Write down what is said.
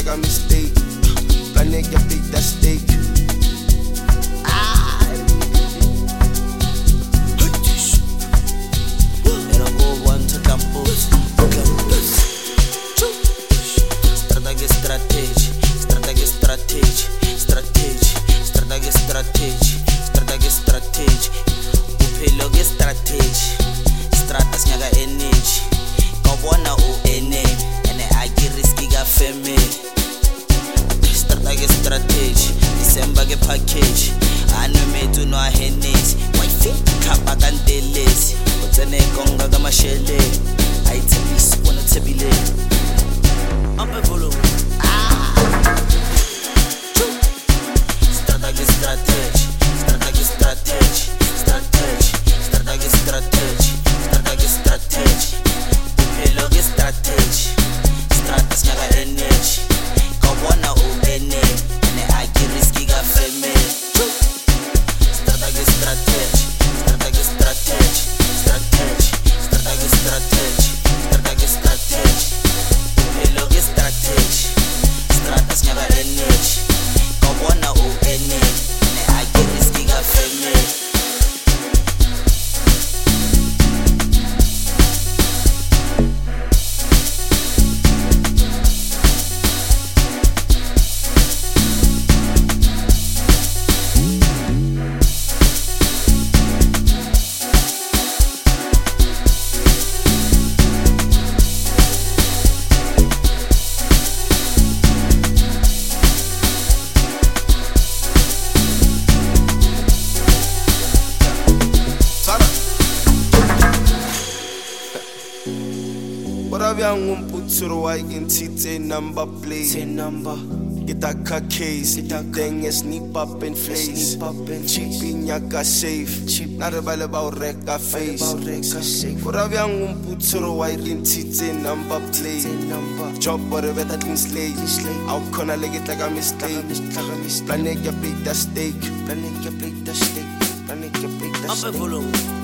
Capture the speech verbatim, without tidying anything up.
like a mistake. Planet your big that steak. Strategy, strategy, strategy, strategy, strategy, strategy, strategy, strategy. Uphelo ke strategy, stratas nyaga energy. Kawona u enemy, ene agi risky ka family. Strategy, strategy, December ke package. Anu metu no ahenesi, wifi kapa kandelesi. Utsene konga kama shele, aitebisi kona tebile. Ampe volume. Strategy, strategy, strategy, strategy, strategy, strategy, strategy, strategy. Uphelo ke strategy, stratas nyaga energy. Kawona u enemy, ene agi risky ka family. Strategy, strategy, strategy, strategy, strategy, strategy, strategy, strategy, strategy. Uphelo ke strategy, stratas nyaga energy. Kawona u enemy, ene agi risky ka family. What have you put to the white in T number plate? Ten number, Get that car case, get that thing is sneak up and face. sneak up and Cheap in yaka safe, Cheap. not about about wreck a face. about Rexa safe. What have you put to the white in T number plate? Ten number, Job whatever that means slave. slave. How can I leg it like a mistake? Taga mistake, Planet your big that steak. planet ke big the steak, planet ke big the Ampe steak. volume.